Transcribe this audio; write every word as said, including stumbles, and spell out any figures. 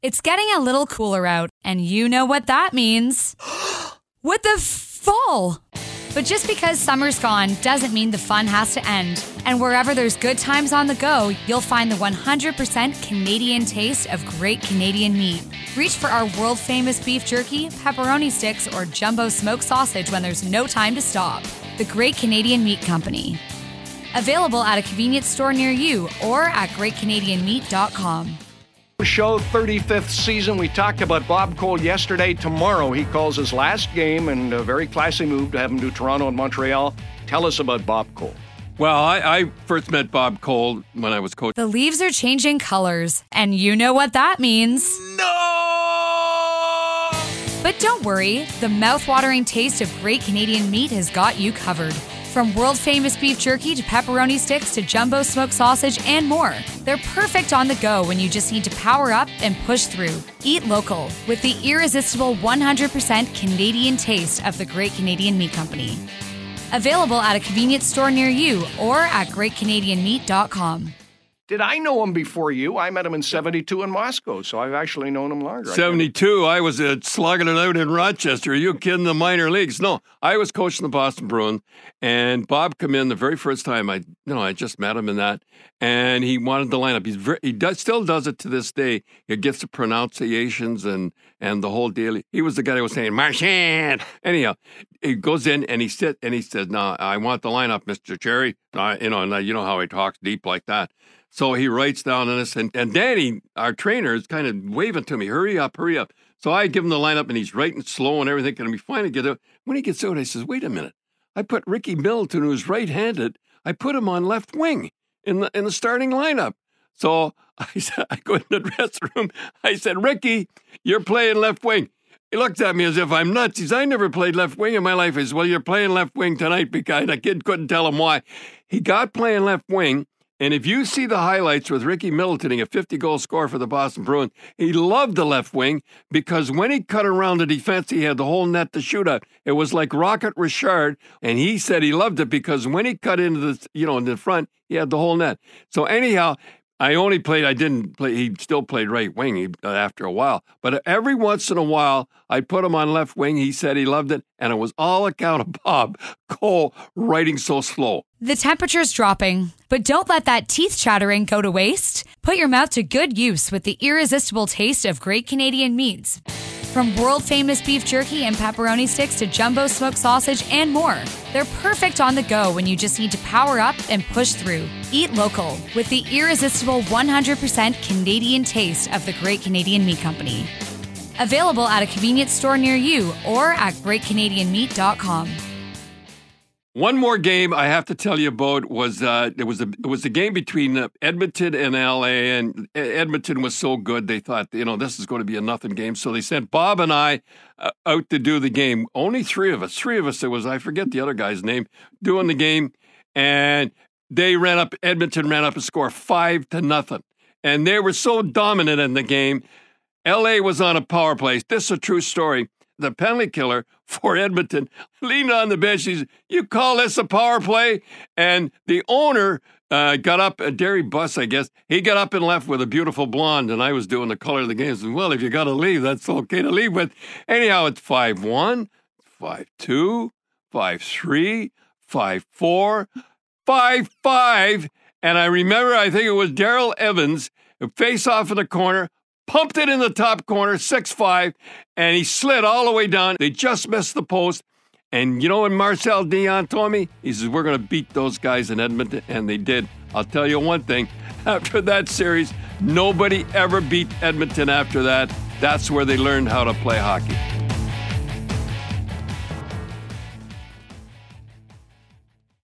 It's getting a little cooler out, and you know what that means. What the fall? But just because summer's gone doesn't mean the fun has to end. And wherever there's good times on the go, you'll find the one hundred percent Canadian taste of great Canadian meat. Reach for our world-famous beef jerky, pepperoni sticks, or jumbo smoked sausage when there's no time to stop. The Great Canadian Meat Company. Available at a convenience store near you or at great canadian meat dot com. Show thirty-fifth season. We talked about Bob Cole yesterday. Tomorrow he calls his last game, and a very classy move to have him do Toronto and Montreal. Tell us about Bob Cole. Well, I, I first met Bob Cole when I was coach. The leaves are changing colors, and you know what that means. No! But don't worry, the mouth-watering taste of great Canadian meat has got you covered. From world-famous beef jerky to pepperoni sticks to jumbo smoked sausage and more. They're perfect on the go when you just need to power up and push through. Eat local with the irresistible one hundred percent Canadian taste of the Great Canadian Meat Company. Available at a convenience store near you or at great canadian meat dot com. Did I know him before you? I met him in seventy-two in Moscow, so I've actually known him longer. seventy-two, I was uh, slugging it out in Rochester. Are you kidding? The minor leagues? No, I was coaching the Boston Bruins, and Bob come in the very first time. I, you know, I just met him in that, and he wanted the lineup. He's very, he does still does it to this day. He gets the pronunciations and and the whole deal. He was the guy that was saying Marchand. Anyhow, he goes in and he sit and he says, "No, I want the lineup, Mister Cherry." Uh, you know, and you know how he talks deep like that. So he writes down on this, and, and Danny, our trainer, is kind of waving to me, hurry up, hurry up. So I give him the lineup, and he's writing slow and everything, and we finally get out. When he gets out, I says, wait a minute. I put Ricky Middleton, who's right-handed, I put him on left wing in the in the starting lineup. So I said, I go in the dressing room. I said, Ricky, you're playing left wing. He looks at me as if I'm nuts. He says, I never played left wing in my life. He says, well, you're playing left wing tonight, because the kid couldn't tell him why. He got playing left wing. And if you see the highlights with Ricky Middleton, a fifty-goal scorer for the Boston Bruins, he loved the left wing because when he cut around the defense, he had the whole net to shoot at. It was like Rocket Richard, and he said he loved it because when he cut into the, you know, in the front, he had the whole net. So anyhow, I only played, I didn't play, he still played right wing he, uh, after a while. But every once in a while, I'd put him on left wing. He said he loved it, and it was all account of Bob Cole writing so slow. The temperature's dropping, but don't let that teeth chattering go to waste. Put your mouth to good use with the irresistible taste of great Canadian meats. From world-famous beef jerky and pepperoni sticks to jumbo smoked sausage and more. They're perfect on the go when you just need to power up and push through. Eat local with the irresistible one hundred percent Canadian taste of the Great Canadian Meat Company. Available at a convenience store near you or at great canadian meat dot com. One more game I have to tell you about was uh, it was a it was a game between uh, Edmonton and L A, and Edmonton was so good they thought, you know, this is going to be a nothing game, so they sent Bob and I uh, out to do the game. Only three of us, three of us. It was I forget the other guy's name doing the game, and they ran up. Edmonton ran up a score five to nothing, and they were so dominant in the game. L A was on a power play. This is a true story. The penalty killer for Edmonton leaned on the bench. He said, you call this a power play? And the owner uh, got up, uh, Derry Buss, I guess, he got up and left with a beautiful blonde, and I was doing the color of the game. I said, well, if you got to leave, that's okay to leave with. Anyhow, it's five one, five two, five three, five four, five five. And I remember, I think it was Darrell Evans, who face off in the corner, pumped it in the top corner, six five, and he slid all the way down. They just missed the post. And you know what Marcel Dion told me? He says, we're going to beat those guys in Edmonton, and they did. I'll tell you one thing. After that series, nobody ever beat Edmonton after that. That's where they learned how to play hockey.